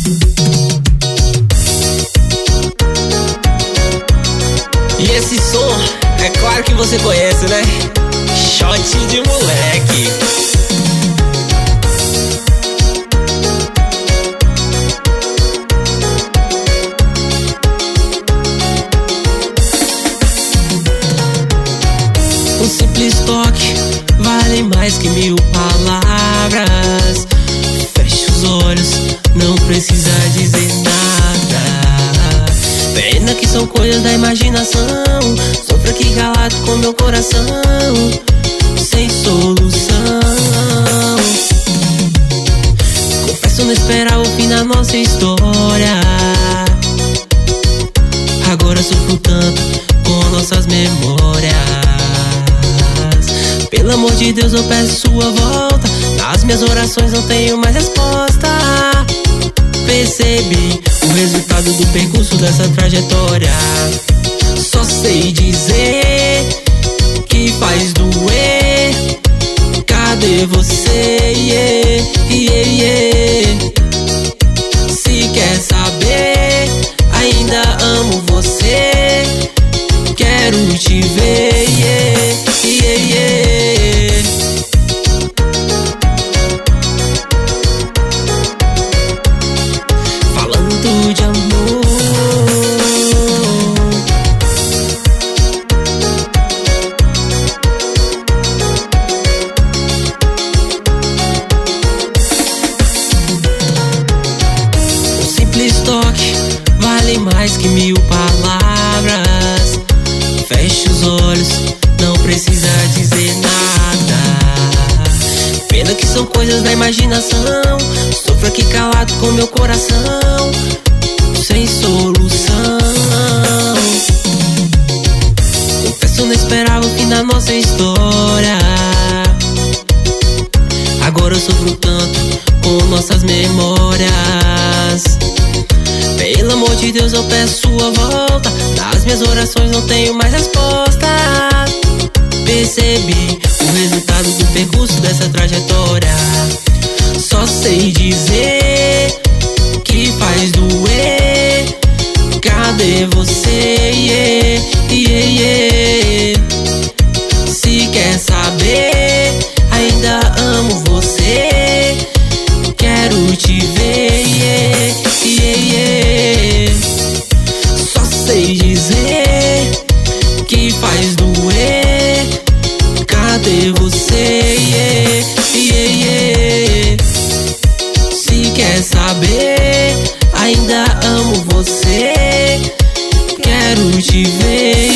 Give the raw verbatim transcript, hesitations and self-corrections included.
E esse som, é claro que você conhece, né? Shot de moleque. Um simples toque vale mais que mil palavras. Feche os olhos, não precisa dizer nada. Pena que são coisas da imaginação. Sofro aqui calado com meu coração, sem solução. Confesso não esperar o fim da nossa história. Agora sofro tanto com nossas memórias. Pelo amor de Deus eu peço sua volta. Nas minhas orações não tenho mais resposta. Percebi o resultado do percurso dessa trajetória. Só sei dizer que faz doer. Cadê você? Yeah, yeah, yeah. Se quer saber, ainda amo você. Quero te ver, yeah, yeah, yeah. Falando de amor. Um simples toque vale mais que mil palavras. Feche os olhos, não precisa dizer nada. Pena que são coisas da imaginação. Sofro aqui calado com meu coração, sem solução. Confesso não esperava o fim da nossa história. Agora eu sofro tanto com nossas memórias. Pelo amor de Deus eu peço sua volta. Nas minhas orações não tenho mais resposta. Percebi o resultado do percurso dessa trajetória. Só sei dizer que faz doer. Cadê você? Yeah, yeah, yeah. Se quer saber, ainda amo você. Quero te ver, yeah, yeah, yeah. Só sei dizer que faz doer. Cadê você? Yeah, yeah, yeah. Se quer saber, ainda amo você. Quero te ver.